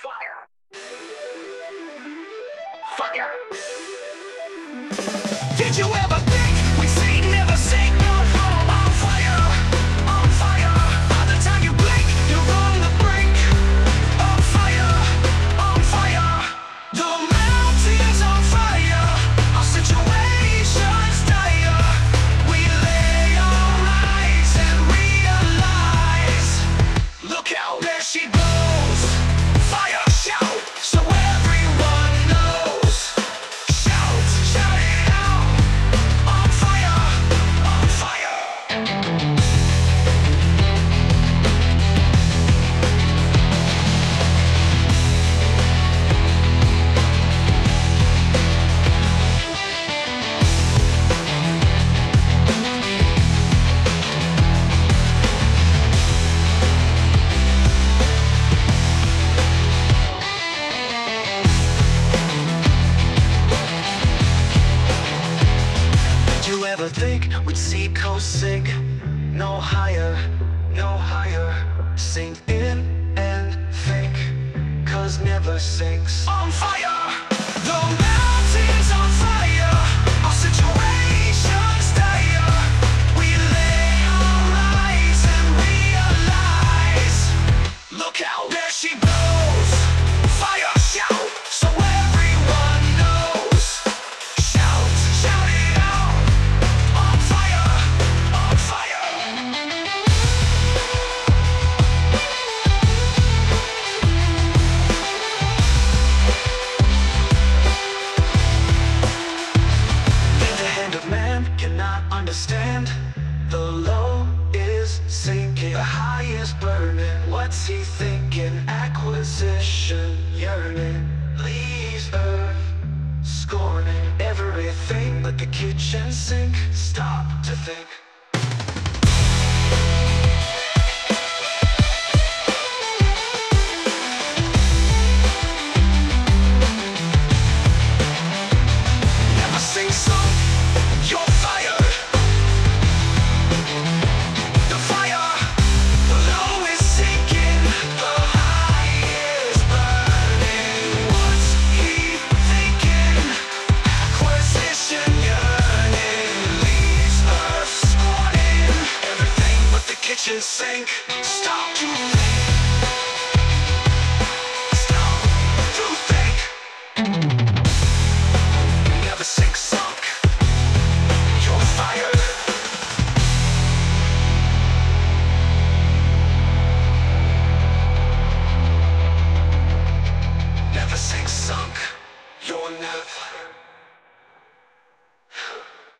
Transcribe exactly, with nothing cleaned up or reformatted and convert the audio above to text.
Fire! Fire! Did you ever think we'd see, never sink, not fall on fire? On fire! By the time you blink, you're on the brink of fire, on fire. The mountains on fire, our situation's dire. We lay our eyes and realize, look out, there she goes. Fire, shout, so everyone knows. Shout, shout it out. On fire, on fire. Did you ever think we'd see coast sink? No higher, no higher. Sink in and think, cause never sinks. On fire! The mountains on fire, our situation's dire. We lay our eyes and realize, look out, there she goes. Fire, shout, so everyone knows. Shout, shout it out. On fire, on fire. Then the hand of man cannot understand. The low is sinking, the high is burning. What's he thinking? Acquisition yearning leaves earth scorning everything but the kitchen sink. Stop to think. Never sing song, you're fired. The fire, the low is sinking, the high is burning. What's he thinking? Acquisition yearning leaves earth scorning everything but the kitchen sink. Stop to think. Stop to think. Never sink sunk, you're fired. Never sink sunk, you're never